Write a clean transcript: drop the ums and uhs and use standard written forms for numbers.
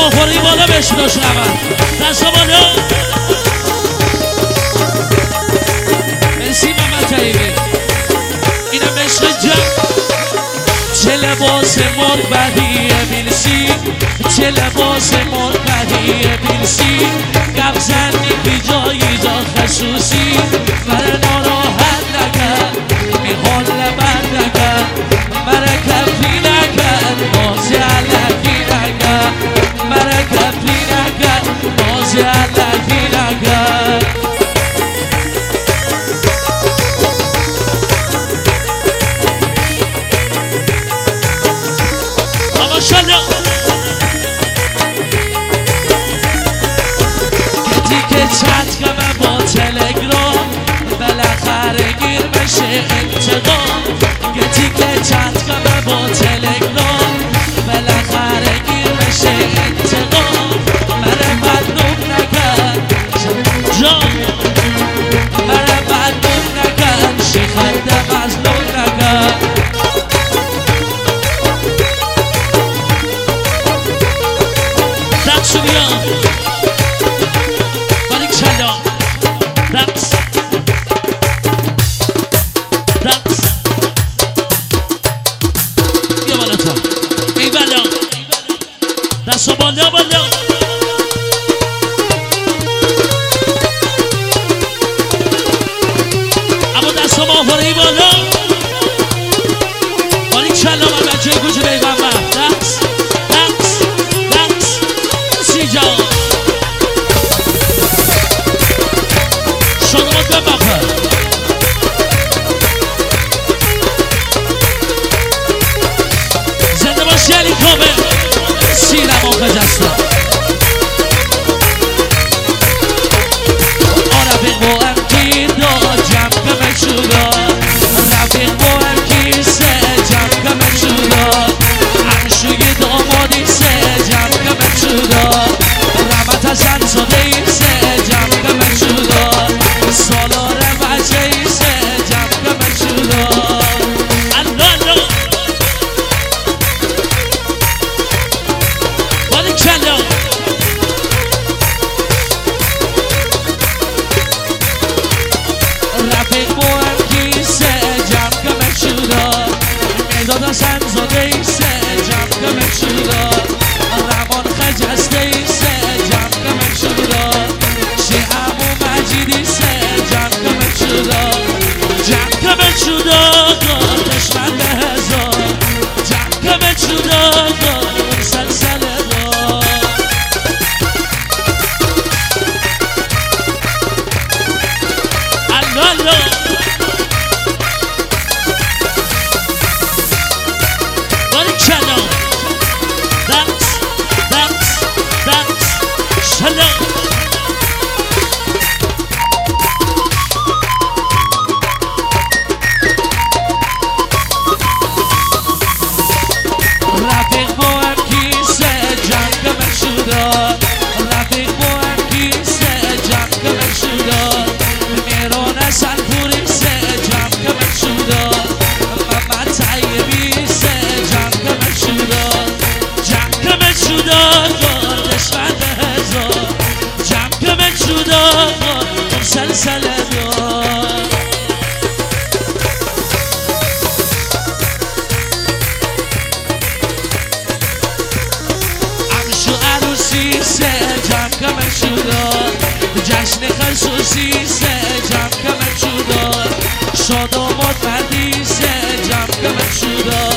ماهوری بالا بهش داشت نمید دست بالا. مرسی محمد طیبی. اینم عشق جمع. چه لباس مربعی بیلسی، چه لباس مربعی بیلسی، گپ زنی بی جایی جا خصوصی، مرا ناراحت نکرد میخوان لبن نکرد، مرا کفی نکرد بازی علکی نکرد، مرا کفی نکرد بازی علکی نکرد. کتی که چت کنم با تلگرام بالاخره گیر بشه انتقام، کتی که چت کنم با تلگرام بالاخره گیر بشه انتقام، مرا بدنوم نکرد جان، مرا بدنوم نکرد شیخنده مظلوم نکرد. دقشو بیان باریک چلا دقس دقس بیا بالا تا ای بالا دستو بالا بالا. اما دستو ماهوره ای بالا باریک چلا من بچه گوش بیگم دقس زنده باشی علی کامل سیرم آقا جستا رفیق با امکی دا جمع کمک شدا، رفیق با امکی سه جمع کمک شدا، همشوی دامادی سه جمع کمک شدا، رحمت حسن زاده ای سه جمع کمک شدا، سالار بچه ای سه جمع کمک شدا. رفیق با امکی سه جمع کمک شدا، مهداد حسن زاده ای سه جمع کمک شدا، رمان خجسته ای سه جمع کمک شدا، شیعم و مجیدی سه جمع کمک شدا، جمع کمک شدا دشمن به هزار، جمع کمک شدا اون سلسله دار. الله باریک چلا دقس دقس دقس چلا رفیق با امکی سه جمع کمک شدا، رفیق با امکی سه جمع کمک شدا، میرون حسن پوری سه جمع کمک شدا، محمد طیبی سه جمع کمک شدا، جمع کمک شدا دشمن به هزار، جمع کمک شدا اون سلسله دار. عمشو عروسی سه جمع کمک شدا، جشن خصوصی سه جمع کمک شدا، شادامات مردی سه جمع کمک شدا،